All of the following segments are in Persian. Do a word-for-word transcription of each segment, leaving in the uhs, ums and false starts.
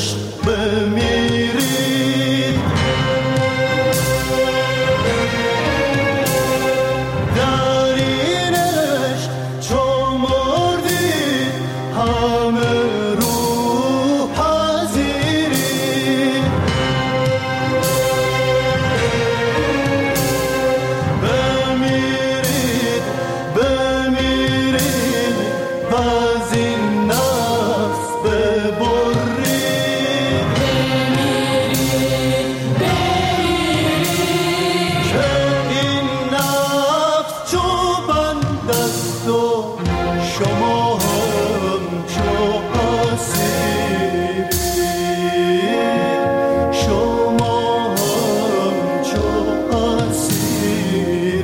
عشق بمیرید در این عشق چو مردید همه روح پذیرید بمیرید بمیرید باز این نفس ببرید بمیرید بمیرید که این نفس چو بند است و شما هم چو اسیرید شما هم چو اسیرید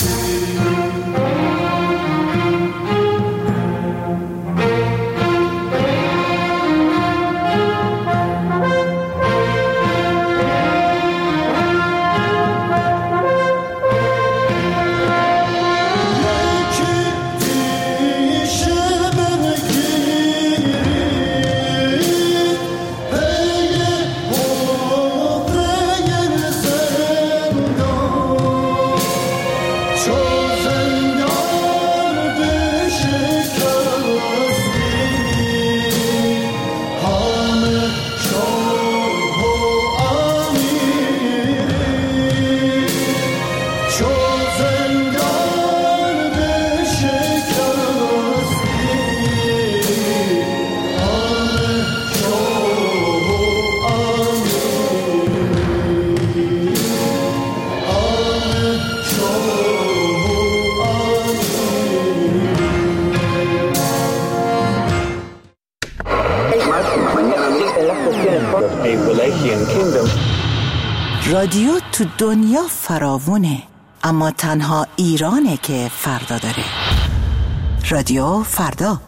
رادیو تو دنیا فراوونه، اما تنها ایرانه که فردا داره. رادیو فردا.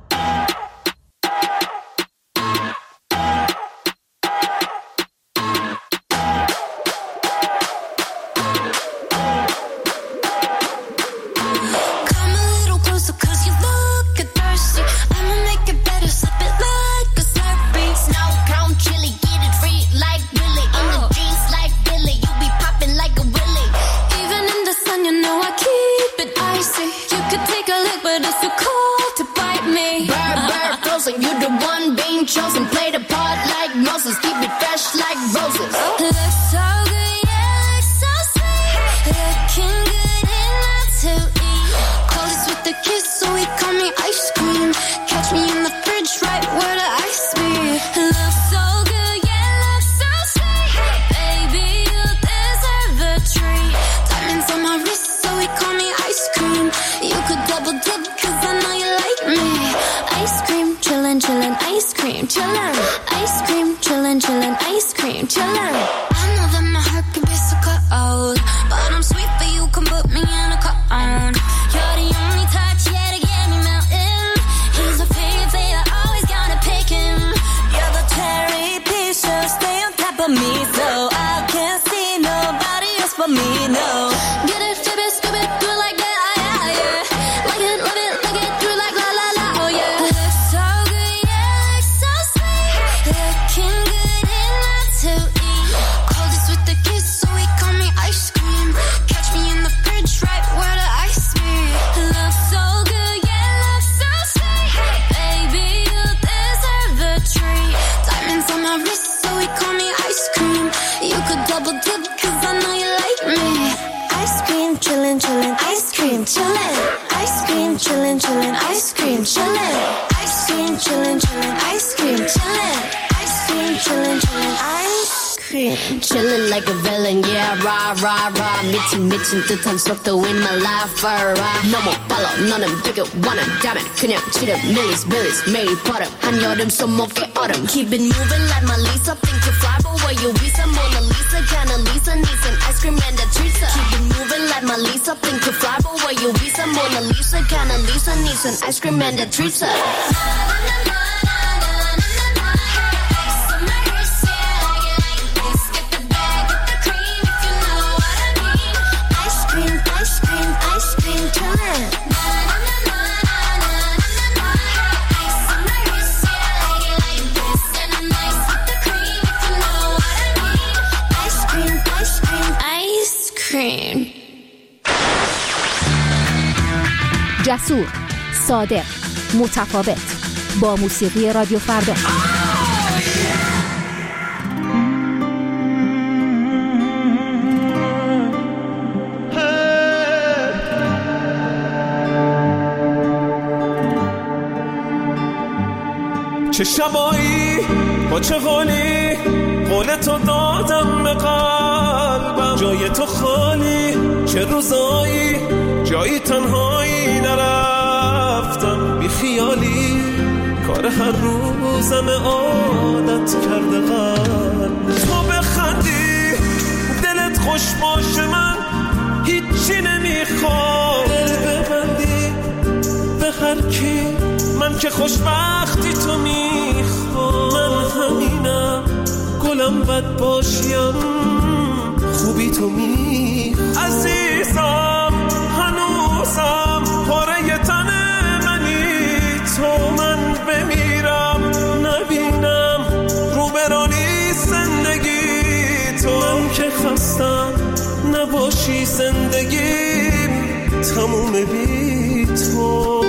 Chosen, play the part like Moses, keep it fresh like roses. Looks so good, yeah, looks so sweet. Looking good enough to eat. Close with the kiss, so he call me ice cream. Catch me in the fridge, right where the ice be. Looks so good, yeah, looks so sweet. Baby, you deserve a treat. Diamonds on my wrist, so he call me ice cream. You could double dip, cause I know you like me. Ice cream, chillin', chillin', ice cream, chillin', ice cream, chillin', chillin', ice cream, chillin'. I know that my heart can be so cold, but I'm sweet, but you can put me in a cone. You're the only touch, yeah, to get me melting. He's a favorite, I always gotta pick him. You're the cherry piece, so stay on top of me, so I can't see nobody else but me, no. Get it, flip it, scoop it, do it like that, yeah, yeah. Like it, love it, like it, do it like la la la, oh yeah. Looks so good, yeah, looks so sweet. Looking good enough to eat. Coldest with the kiss, so he call me ice cream. Catch me in the fridge, right where the ice be. Looks so good, yeah, looks so sweet. Baby, you deserve a treat. Diamonds on my wrist, so he call me ice cream. You could double dip, cause I know you like me. Ice cream, chillin', chillin', ice cream, chillin'. Ice cream, chillin', chillin', ice cream, chillin'. Ice cream, chillin', chillin', ice cream, chillin'. Ice cream, chillin', chillin', ice cream. Chillin' like a villain, yeah, rah, rah, rah. 미친 미친 듯한 속도 in my life, alright. 너무 빨라, 너는 되게 원한다면 그냥 치름, millies, millies, 매일 버릇. 한여름 손목에 얼음. Keep it moving like my Lisa. Think you fly, but where you visa? Mona Lisa, kinda Lisa, needs an ice cream and a treat. Keep it moving like my Lisa. Think you fly, but where you visa? Mona Lisa, kinda Lisa, needs an ice cream and a treat. Ice جسور، صادق، متفاوت، با موسیقی رادیو فردا. چه شبایی با چه قولی قول تو دادم به قلبم، جای تو خالی چه روزایی جایی تنهایی نرفتم، بی خیالی کار هر روزم عادت کرده قلب. تو بخندی دلت خوش باشه من هیچی نمیخوام، دل ببندی به هر کی من که خوشبختی تو میخوام. من همینم گلم بد باشیم خوبی تو میخوام. عزیزم هنوزم پاره تن منی تو، من بمیرم نبینم روبرانی زندگی تو. من که خستم نباشی زندگیم تموم بی تو.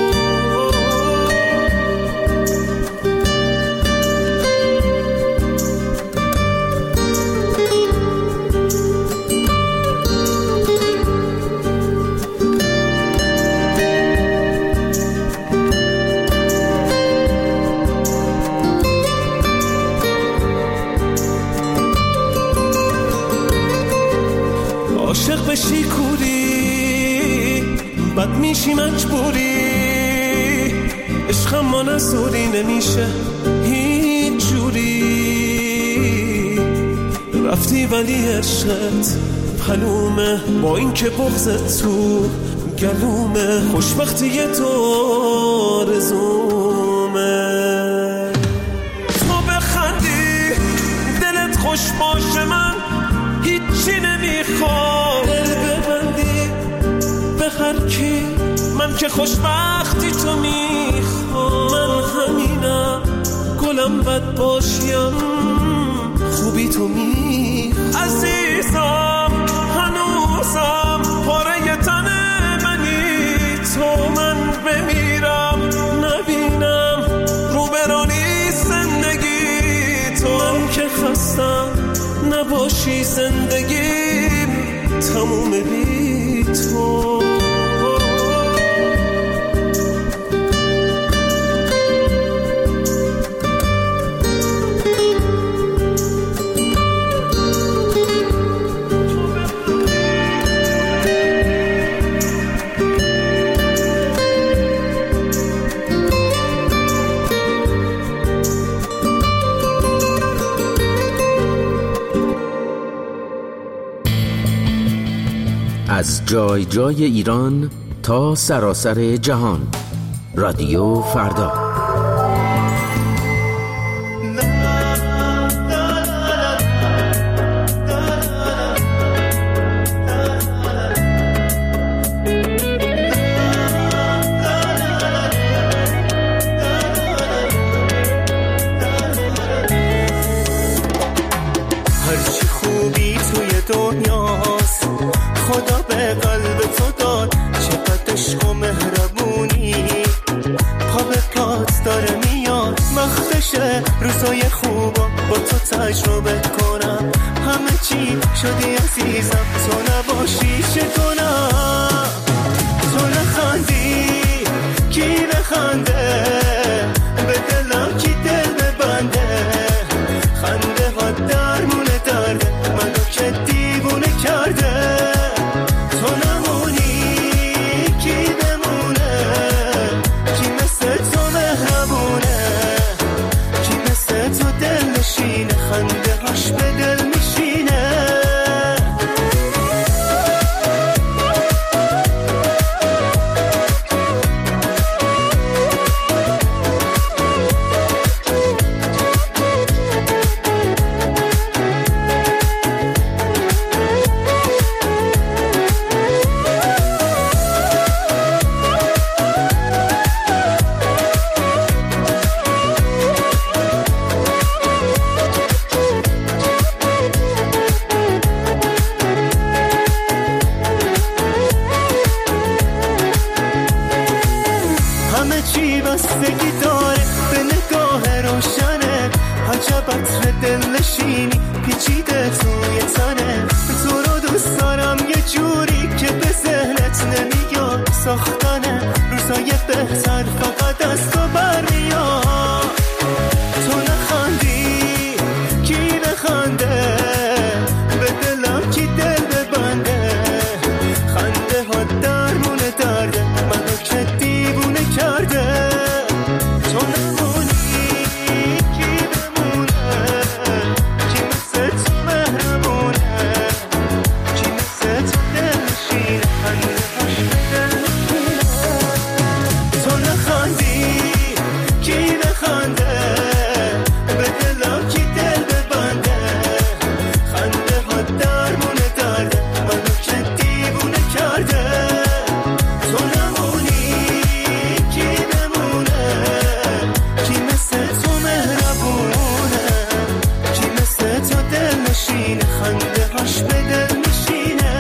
عاشق بشی کوری بد میشی مجبوری، عشقم ما نزوری نمیشه هیچ جوری. رفتی ولی عشقت پلومه با این که بغضت تو گلومه، خوشبختی تو آرزومه. تو بخندی دلت خوش باشه من هیچی نمیخوام، دل ببندی به هر کی من که خوشبختی تو میخوام. من همینم گلم بد باشیم خوبی تو میخوام. عزیزم هنوزم پاره تن منی تو، من بمیرم نبینم روبرانی زندگی تو. من که خستم نباشی زندگیم تموم بی تو. از جای جای ایران تا سراسر جهان، رادیو فردا. هرچی خوبی توی دنیاست خدا به قلب تو داد، چقدر عشق و مهربونی پا به پات داره میاد. وقتشه روزای خوبا با تو تجربه کنم، همه چی شدی عزیزم تو نباشی چه کنم. تو نخندی کی نخنده به دلم کی دل ببنده، خنده ها درمونه درده منو که دیوونه کرده. تو نمونی کی بمونه، کی مثل تو مهربونه، کی مثل تو دل نشینه، خنده هاش به دل میشینه. قطر دلنشینی پیچیده توی تنه. تو رو دوست دارم یه جوری که به ذهنت نمیاد ساختنه. روزای بهتر فقط از تو برمیاد. تو نخندی کی نخنده، به دلم کی دل ببنده. خنده ها درمونه درده، منو که دیوونه کرده. تو نمونی کی بمونه، کی مثل تو مهربونه، کی مثل تو دلنشینه، خنده هاش به دل نشینه. تو نخندی کی نخنده، به دلم کی دل ببنده. خنده ها درمونه درده، منو که دیوونه کرده. تو نمونی کی بمونه، کی مثل تو مهربونه، کی مثل تو دلنشینه، خنده هاش به دل میشینه.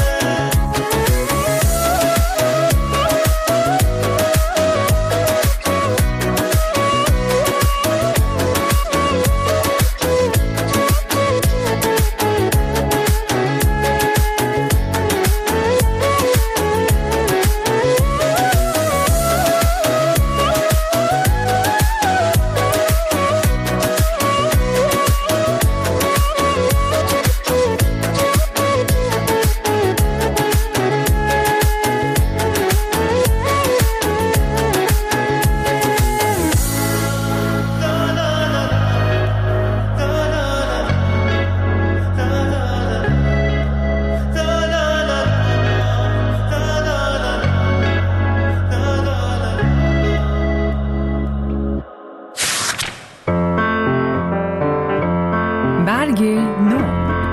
برگ نو.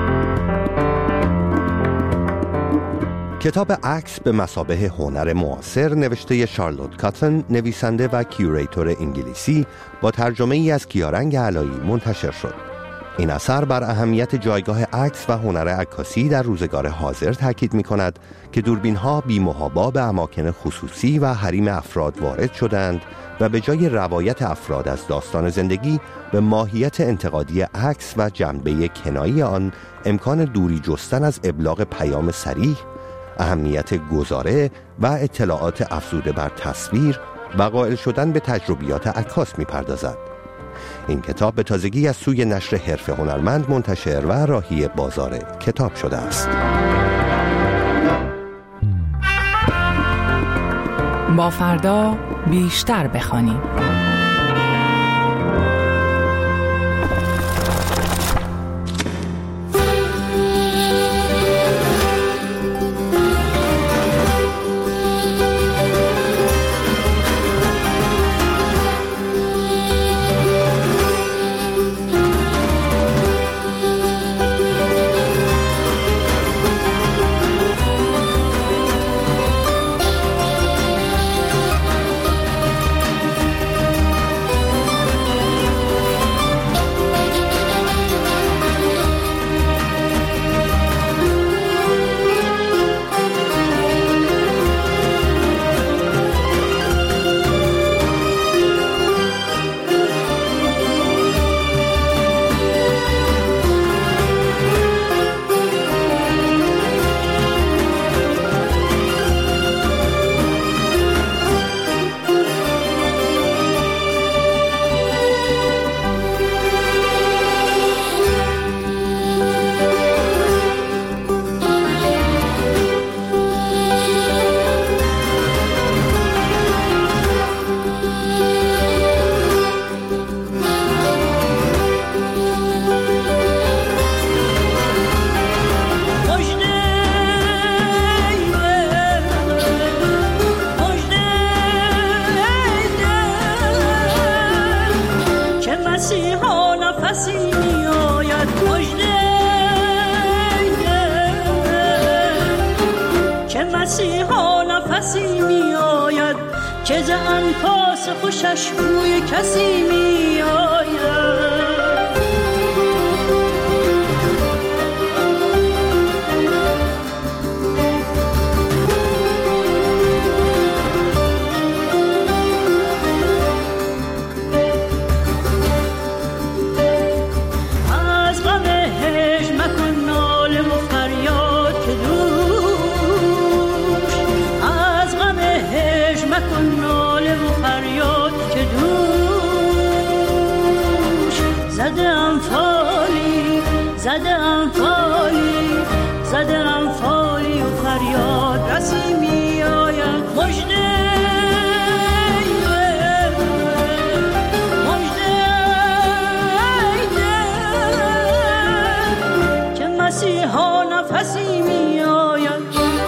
کتاب عکس به مثابه هنر معاصر نوشته شارلوت کاتن، نویسنده و کیوریتور انگلیسی، با ترجمه ای از کیارنگ علایی منتشر شد. این اثر بر اهمیت جایگاه عکس و هنر عکاسی در روزگار حاضر تاکید می کند که دوربین‌ها بی‌محابا به اماکن خصوصی و حریم افراد وارد شدند و به جای روایت افراد از داستان زندگی به ماهیت انتقادی عکس و جنبه کنایی آن امکان دوری جستن از ابلاغ پیام صریح، اهمیت گزاره و اطلاعات افزوده بر تصویر و قائل شدن به تجربیات عکاس می‌پردازد. این کتاب به تازگی از سوی نشر حرفه هنرمند منتشر و راهی بازار کتاب شده است. با فردا بیشتر بخوانیم. مسیحا نفسی می آید که ز انفاس خوشش بوی کسی می آید. انفالی زده انفالی زده انفالی و فریاد رسی می آید مژده مژده که مسیحا نفسی می آید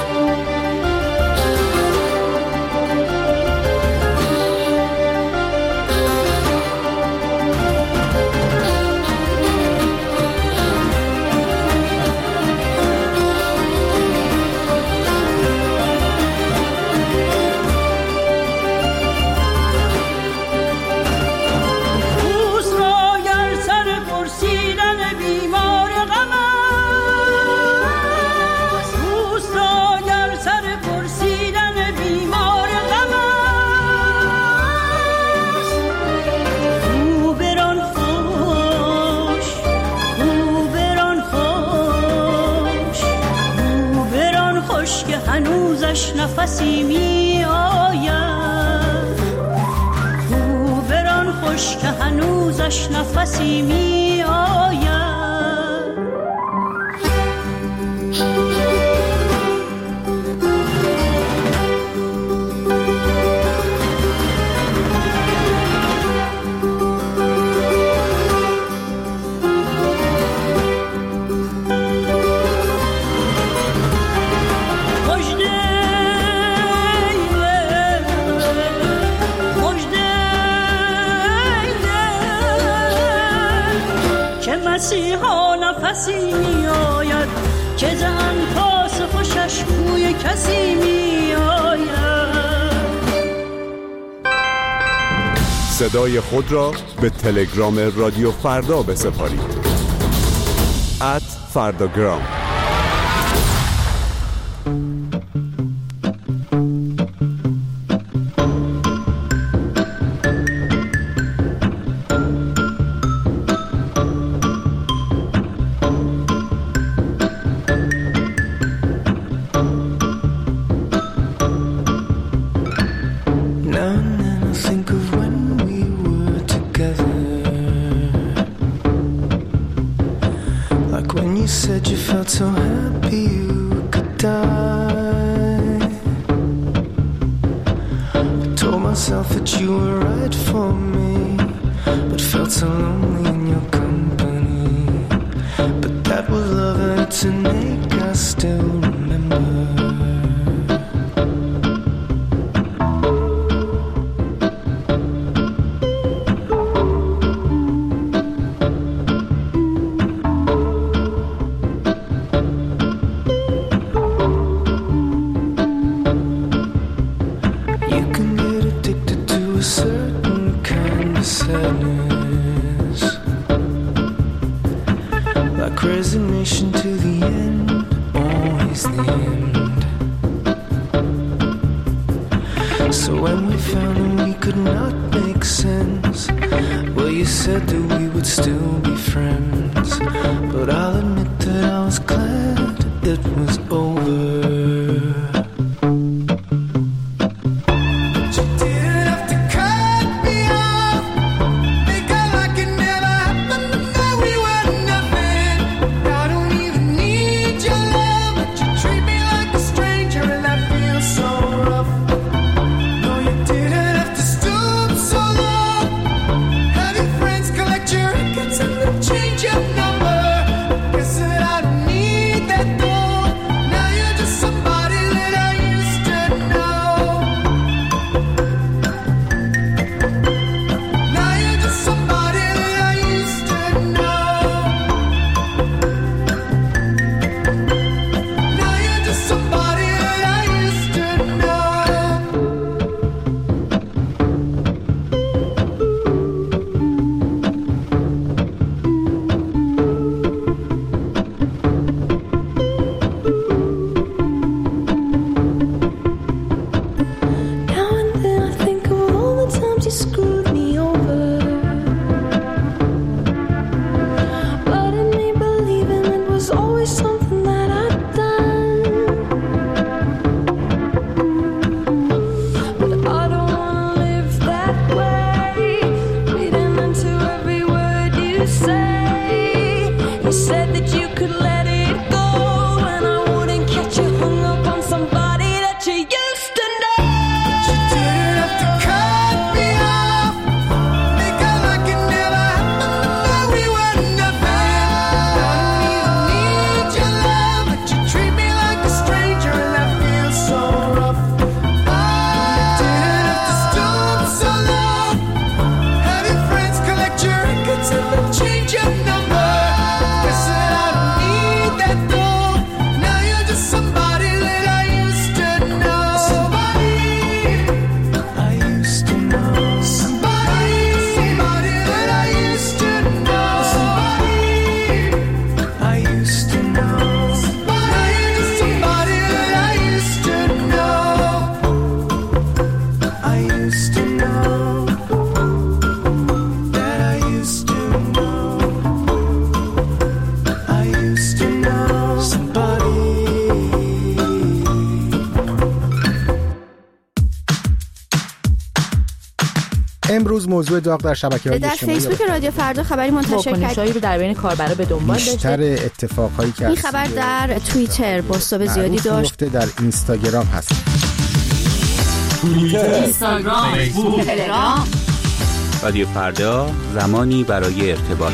نفسی می آید او بران خوش که هنوزش نفسی می آید مسیحا نفسی می آید که زن پاس خوشش بوی کسی می آید. صدای خود را به تلگرام رادیو فردا بسپارید ات فرداگرام. So happy you could die. I told myself that you were right for me, but felt so lonely in your company. But that was love and it's an ache I still remember. Resignation to the end, always the end. So when we found that we could not make sense, well, you said that we would still be friends. But I'll admit that I was glad it was over. Change your number. Guess that I don't need that though. Now you're just You said that you could let it go, and I wouldn't catch you hung up on somebody that you used to know. But you didn't have to cut me off, make it like it never happened, that we were nothing. I don't even need your love, but you treat me like a stranger, and that feels so rough. You didn't have to stoop so low, have your friends collect your records and then change your number. Listen, I don't need that though. Now you're just somebody that I used to know. Somebody I used to know. Somebody, somebody that I used to know. Somebody I used to know. Now you're just somebody that I used to know. I used to know. That I used to know. I used to know somebody. امروز موضوع داغ در شبکه‌های در اجتماعی فیسبوک رادیو فردا خبری منتشر واکنش‌هایی کرد رو در بین کاربرا به دنبال بیشتر داشته. اتفاقهایی که این از خبر در توییتر بازتاب زیادی داشت. معروف در اینستاگرام هست. اینستاگرام، فیسبوک، تلگرام. رادیو فردا، زمانی برای ارتباط.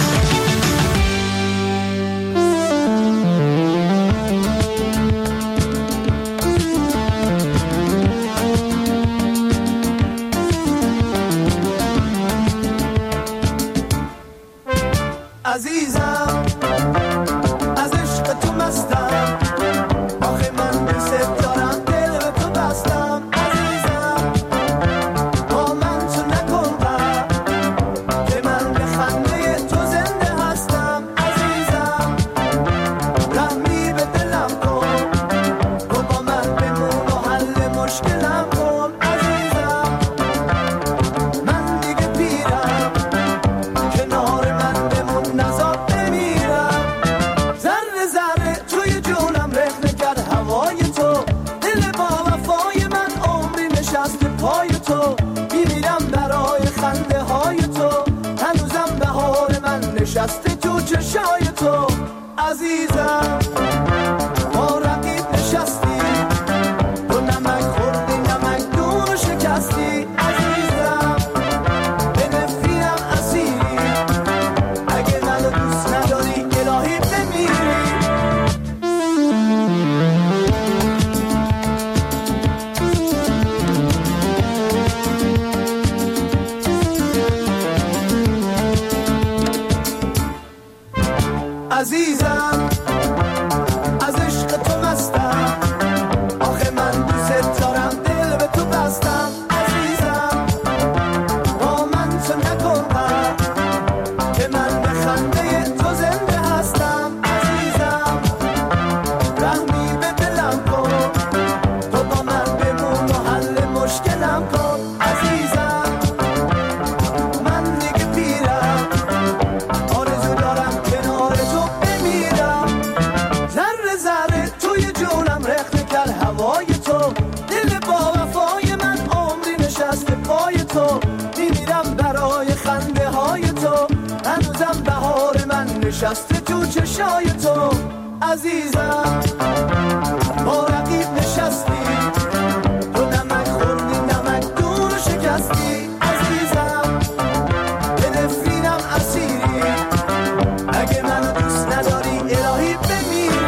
عزیزم از عشق تو مستم، آخه من دوست دارم، دل به تو بستم. عزیزم با من تو نکن غم، که من به خنده تو زنده هستم. عزیزم رحمی به دلم کن، تو با من بمون و حل مشکلم کن. عزیزم من دیگه پیرم، کنار من بمون نزار بمیرم. ذره ذره توی جونم رخنه کرد هوای تو، دل با وفای من عمری نشسته پای تو. میمیرم برای خنده های تو، هنوزم بهار من نشسته تو چشای تو. عزیزم ما رقیب نشستی، تو نمک خوردی نمک دون شکستی. عزیزم به نفرینم اسیری، اگه منو دوست نداری الهی بمیری. عزیزم از عشق تو مستم، آخه من دوست دارم، دل به تو بستم. عزیزم با من تو نکن غم، که من به خنده تو زنده هستم. عزیزم رحمی به دلم کن، تو با من بمون و حل مشکلم کن. عزیزم من دیگه پیرم، آرزو دارم کنار تو بمیرم. ذره ذره توی جونم رخنه کرد هوای تو، دل با وفای من عمری نشسته پای تو. میمیرم برای خنده های تو، هنوزم بهار من نشسته تو چشای تو. عزیزم با رقیب نشستی، تو نمک خوردی نمک دون شکستی. عزیزم به نفرینم اسیری، اگه منو دوست نداری الهی بمیری.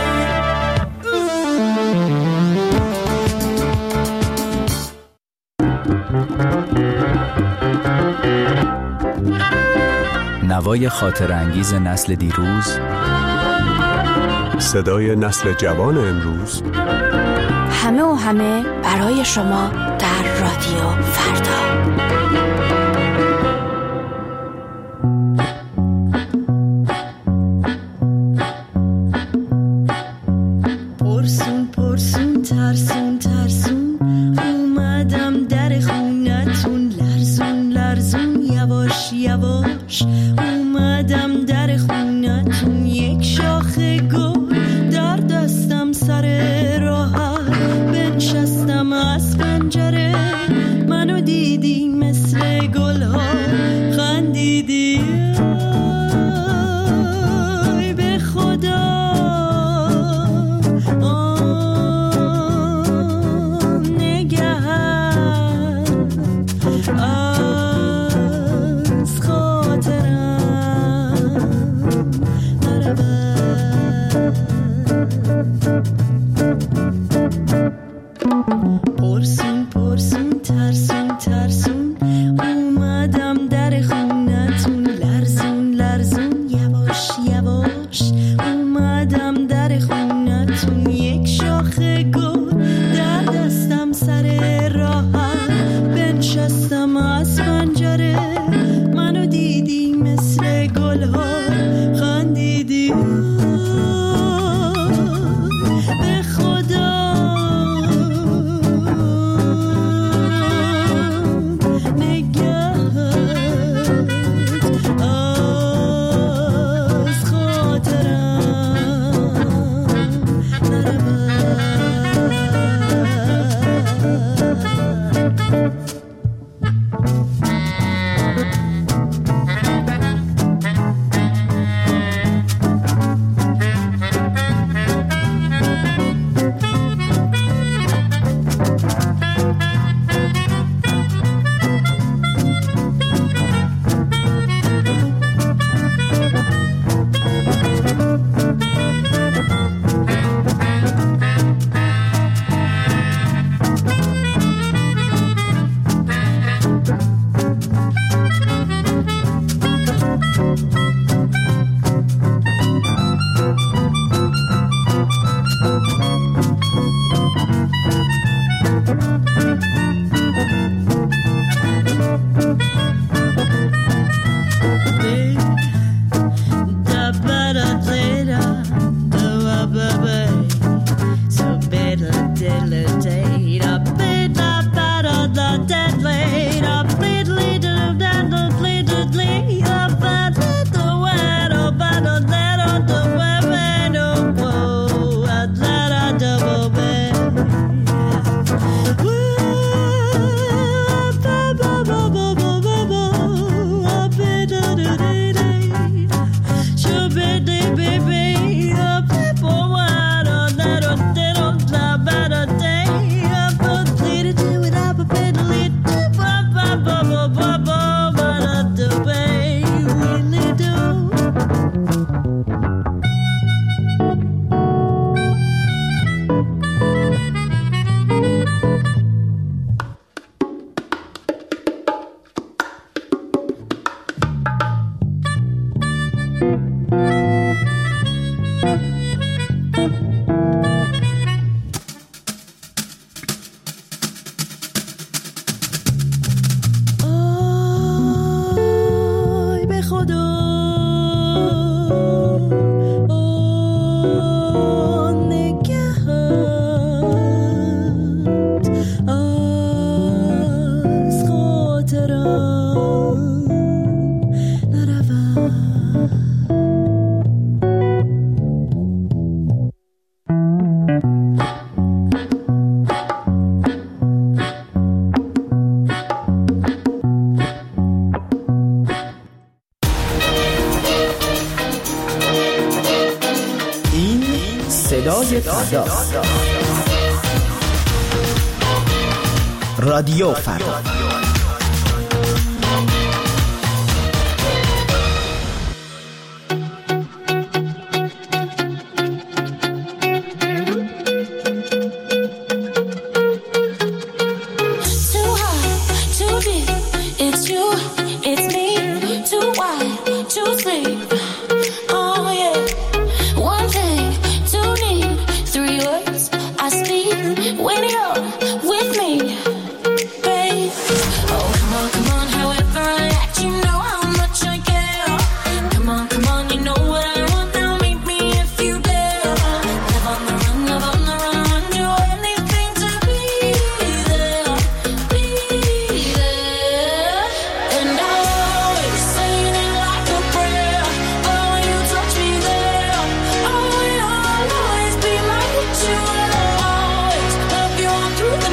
نوای خاطر انگیز نسل دیروز، صدای نسل جوان امروز، همه و همه برای شما در رادیو فردا. پرسون پرسون ترسون ترسون، اومدم در خونتون. لرزون لرزون یواش یواش، اومدم در خونتون. یک شاخه گل در دستم سر راهت، بنشستم از پنجره. منو دیدی مثل باش اومدم در خونتون یک شاخه گل در دستم سر راهم بنشستم از پنجره منو دیدی مثل گل ها خندیدی به خدا رادیو فردا. Through the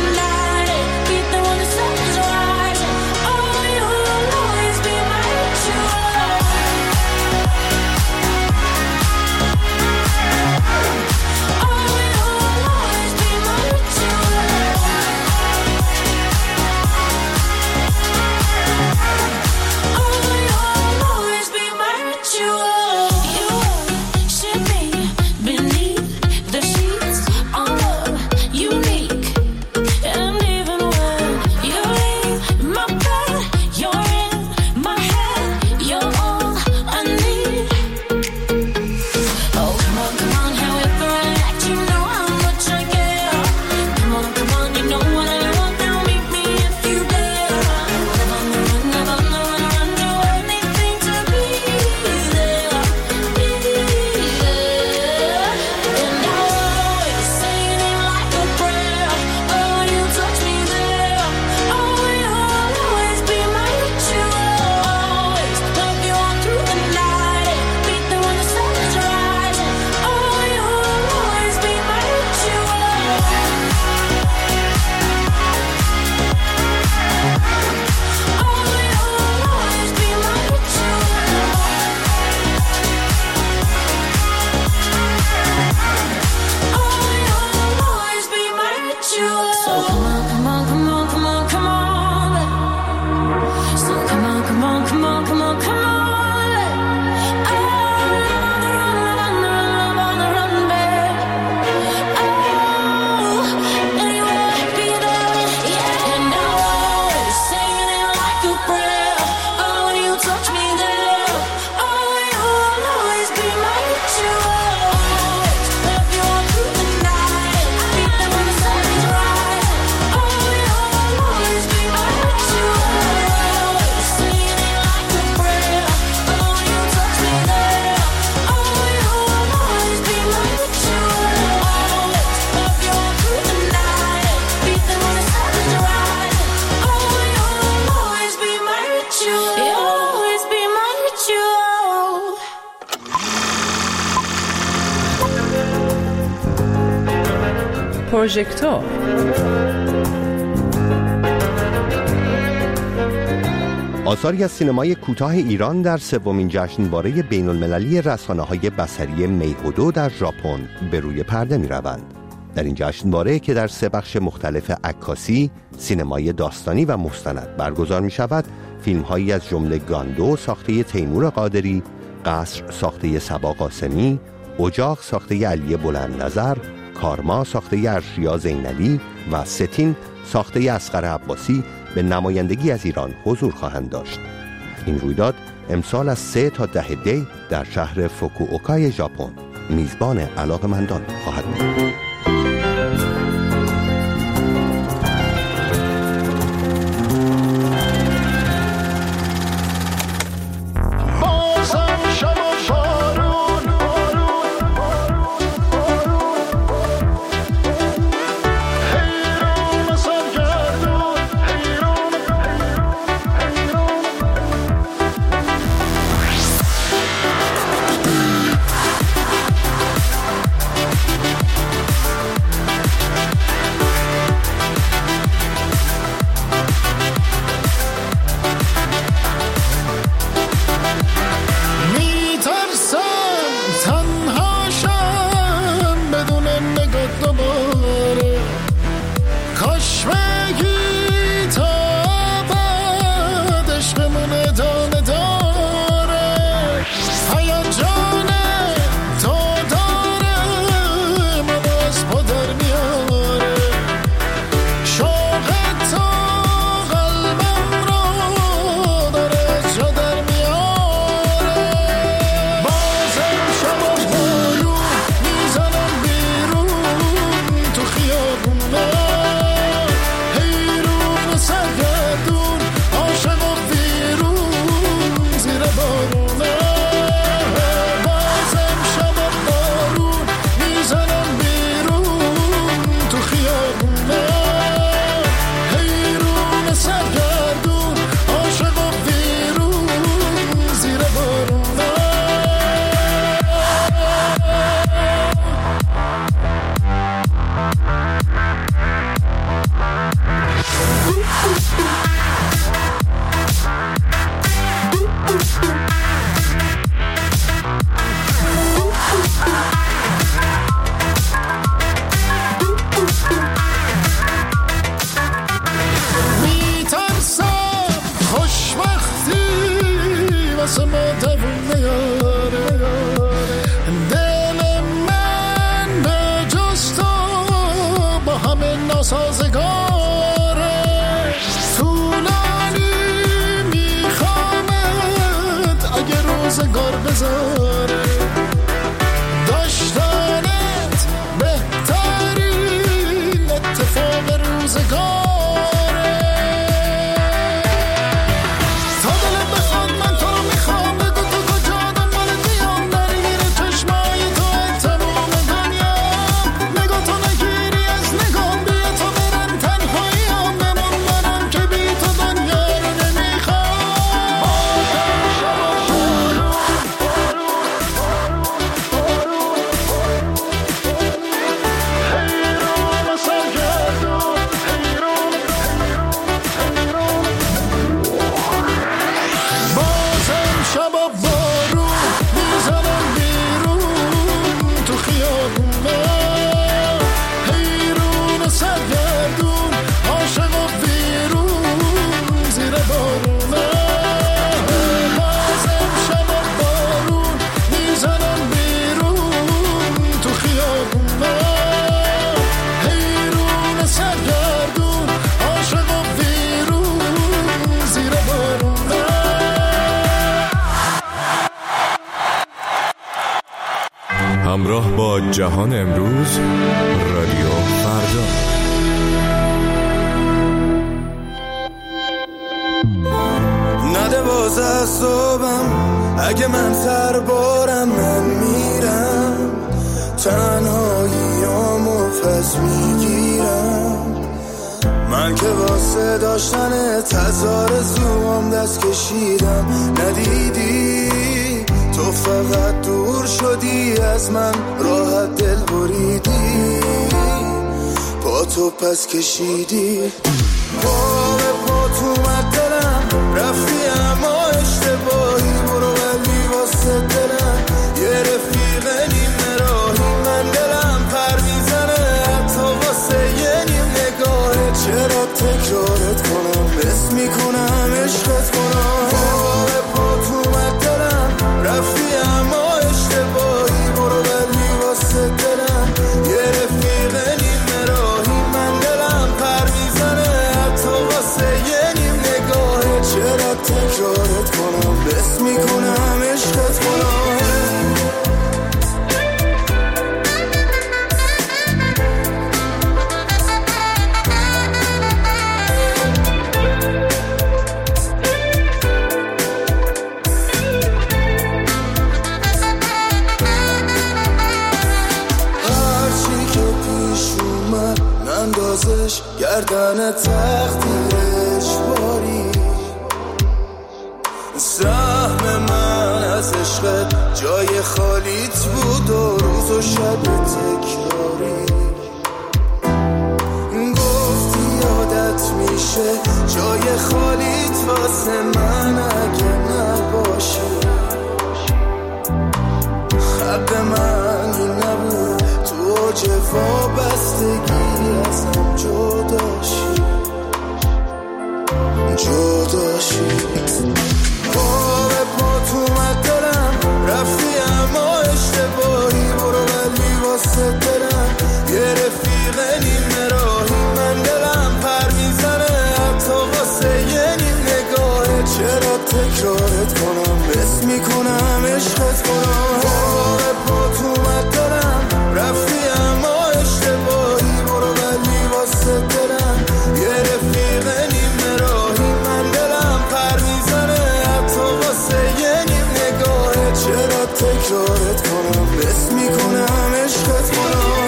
پروژکتور. آثاری از سینمای کوتاه ایران در سومین جشنواره بین‌المللی رسانه‌های بصری میهودو در ژاپن به روی پرده می‌روند. در این جشنواره که در سه بخش مختلف عکاسی، سینمای داستانی و مستند برگزار می‌شود، فیلم‌هایی از جمله گاندو ساخته تیمور قادری، قصر ساخته صبا قاسمی، اجاق ساخته علی بلندنظر، کارما ساخته ارشیا زینالی و ستین ساخته اصغر عباسی به نمایندگی از ایران حضور خواهند داشت. این رویداد امسال از سه تا ده دی در شهر فوکوئوکای ژاپن میزبان علاقه‌مندان خواهد بود. همراه با جهان امروز، رادیو فردا. نده باز از صبحم، اگه من سر بارم من میرم، تنهاییامو پس میگیرم. من که واسه داشتن تزار زوام دست کشیدم، ندیدی تو فقط دور شدی از من، راحت دل بریدی. پا تو پس کشیدی، پا به پا تو اومد دلم، رفتی اما اشتباهی، برو ولی واسه دلم یه رفیق نیمه راهی، من دلم پر میزنه حتی واسه یه نیم نگاهه، چرا تکرارت کنم، بس میکنم عشقت کنم، پا به پا تو اومد دلم، رفتی اما اشتباهی، برو ولی واسه دلم یه رفیق نیمه راهی، من دلم پر میزنه حتی واسه یه نیم نگاهه، چرا تکرارت کنم، بس میکنم عشقت کنم. گردن تقدیرش باری، سهم من از عشقت جای خالیت بود و روز و شب تکراری، گفتی عادت میشه جای خالیت واسه من اگه نباشی، حق من این نبود تو اوج وابستگی ازم جداشی جداشی، پا به پا تو اومد دلم، رفتی اما اشتباهی، برو ولی واسه دلم یه رفیق نیمه راهی، من دلم پر میزنه حتی واسه یه نیم نگاهه، چرا تکرارت کنم، بس میکنم عشقت کنم، پا به پا تو اومد دلم، رفتی اما اشتباهی، برو ولی واسه دلم یه رفیق نیمه راهی، من دلم پر میزنه حتی واسه یه نیم نگاهه، چرا تکرارت کنم، بس میکنم عشقت کنم.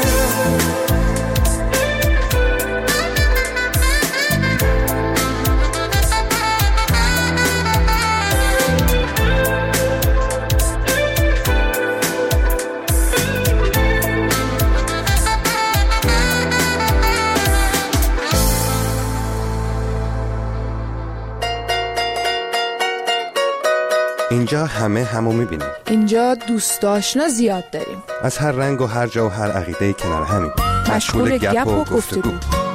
اینجا همه همو میبینیم، اینجا دوست آشنا زیاد داریم، از هر رنگ و هر جا و هر عقیده کنار همین، مشغول گپ و گفتگو.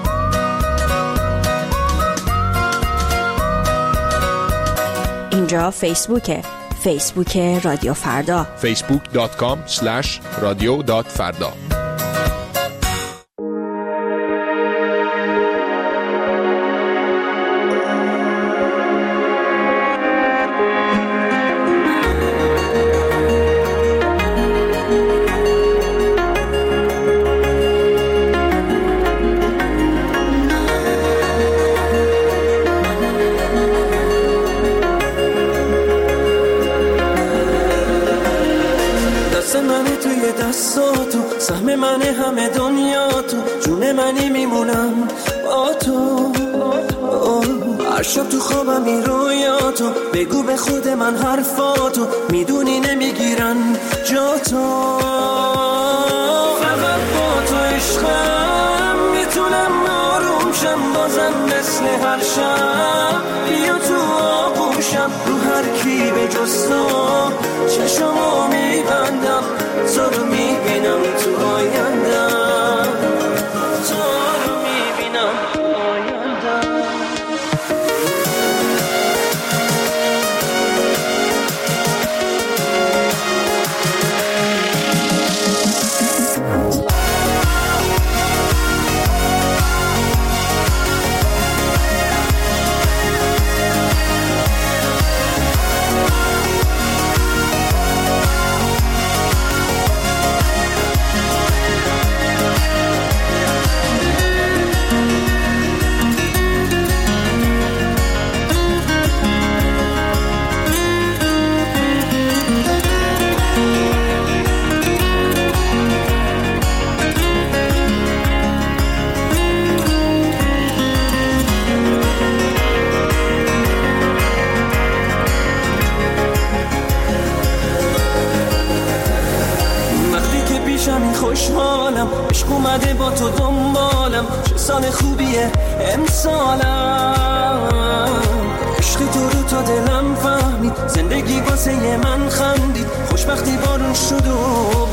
اینجا فیسبوکه، فیسبوک رادیو فردا، فیسبوک دات کام اسلش رادیو دات فردا. سهم من همه دنیا تو، جون منی میمونم با تو، هر شب تو خوابم این رویاتو، بگو به خود من حرفاتو، میدونی نمیگیرن جا تو، فقط با تو عشقم میتونم آروم شم، بازم مثل هر شب بیا تو آغوشم، رو هر کی به جز تو چشمو میبندم، تو رو میبینم تو آیندم، تو رو میبینم تو آیندم. باشم خوشحالم، عشق اومده با تو دنبالم، چه سال خوبیه امسالم. عشق تو رو تا دلم فهمید، زندگی واسه من خندید، خوشبختی بارون شد و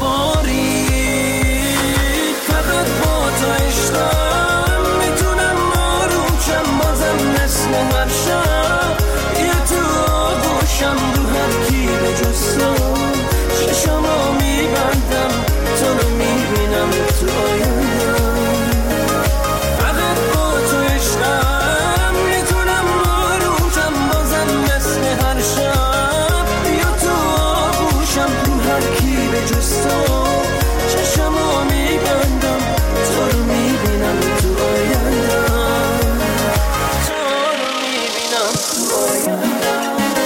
بارید. فقط با تو عشقم میتونم آروم شم، بازم مثل هر شب یه تو آغوشم، رو هر کی به جز تو چشمو میبندم، تو رو میبینم تو آیندم. فقط با تو عشقم میتونم آروم شم، بازم مثل هر شب یا تو آغوشم، رو هر کی به جز تو چشمو میبندم، تو رو میبینم تو آیندم، تو رو میبینم تو آیندم.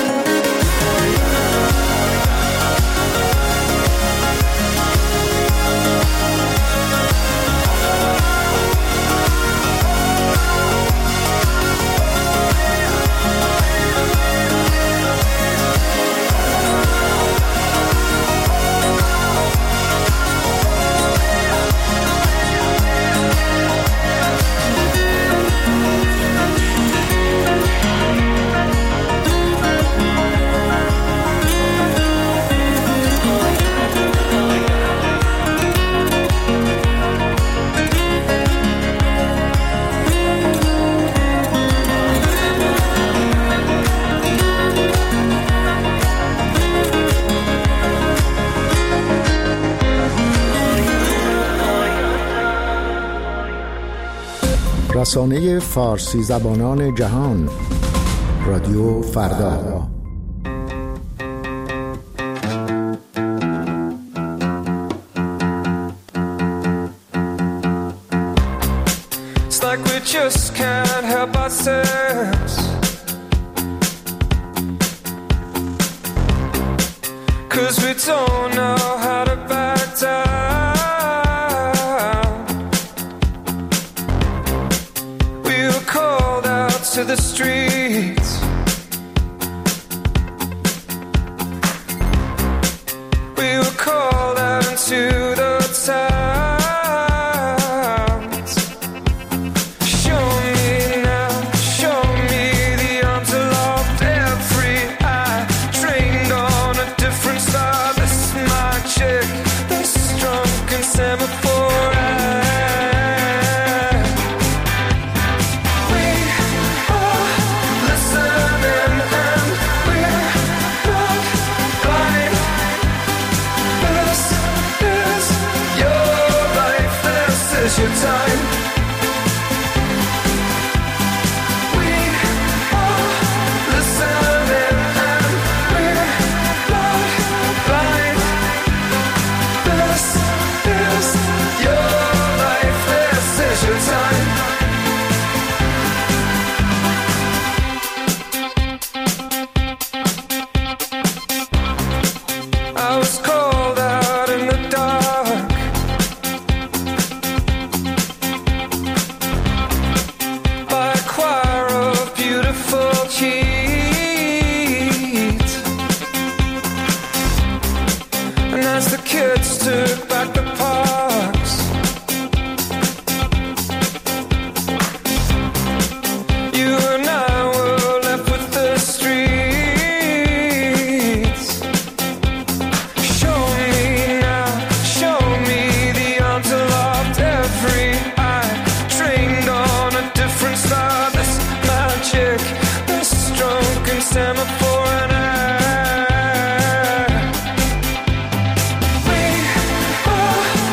رسانه فارسی زبانان جهان، رادیو فردا. It's like we just can't help ourselves, 'cause we don't know how to back down. We were called out to the streets, we were called out into the towns. Show me now, show me the arms aloft, every eye trained on a different star. This magic, this drunken semaphore act. We are listening and we're not blind. This is your life, this is your time. We are listening and we're not blind. This is your life, this is your time. I was called out in the dark, by a choir of beautiful cheats. And as the kids took back the parks, you and I were left with the streets. Show me now, show me the arms aloft, every eye trained on a different star. This magic, this drunken semaphore and act. We are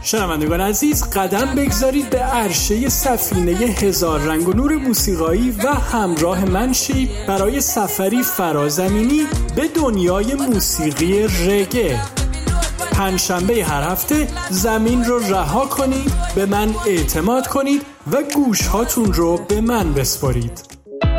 شنوندگان عزیز، قدم بگذارید به عرشه سفینه هزار رنگ و نور موسیقایی و همراه من شید برای سفری فرازمینی به دنیای موسیقی رگه. پنجشنبه هر هفته زمین رو رها کنید، به من اعتماد کنید و گوش هاتون رو به من بسپارید.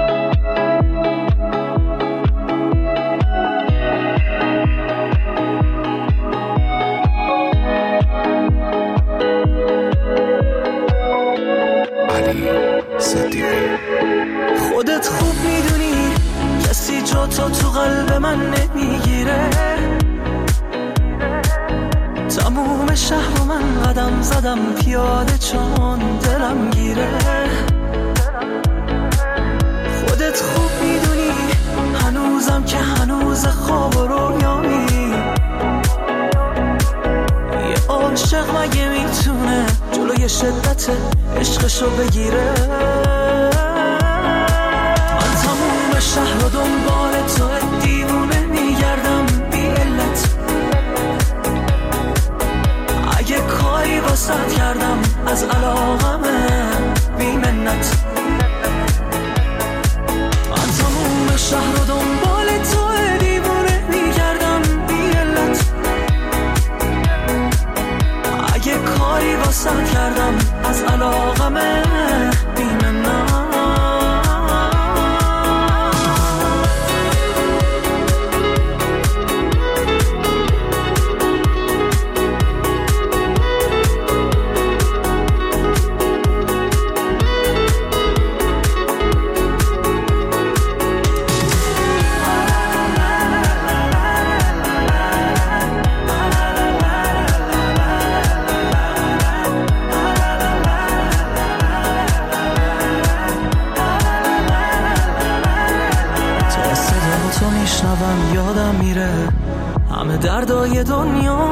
خودت خوب میدونی کسی جا تو تو قلب من نمیگیره. تموم شهر رو من قدم زدم پیاده چون دلم گیره. خودت خوب میدونی هنوزم که هنوز خواب و رویامی. یه عاشق مگه میتونه جلوی شدت عشقشو بگیره؟ من تموم شهر رو دنبال تو دیوونه میگردم بی علت. اگه کاری واسط کردم از علاقمه بی منت. من تموم شهر رو دنبال تو دیوونه میگردم بی علت. اگه کاری واسط کردم از علاقمه بی منت. یادم میره همه دردای دنیا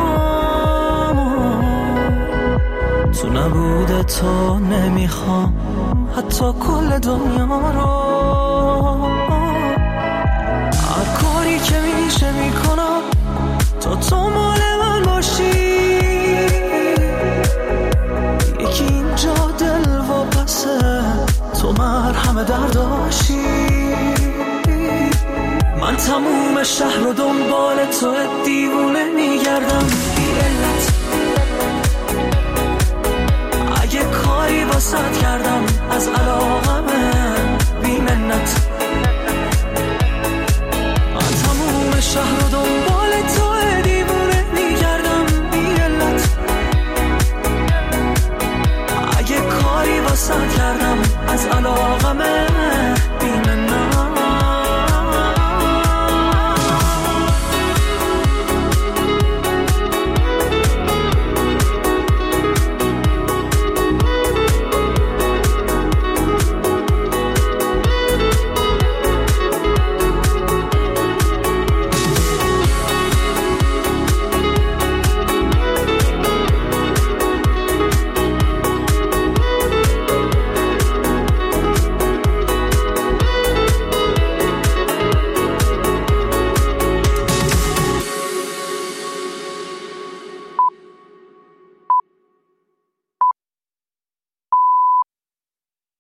تو نبوده تو نمیخوام حتی کل دنیا رو. هر کاری که میشه میکنم تا تو مال من باشی. یکی اینجا دل و پسه تو مرهم درداشی. من تموم شهر رو دنبال تو دیوونه میگردم بی علت. اگه کاری واسط کردم از علاقمه بی منت. من تموم شهر رو دنبال تو دیوونه میگردم بی علت. اگه کاری واسط کردم از علاقمه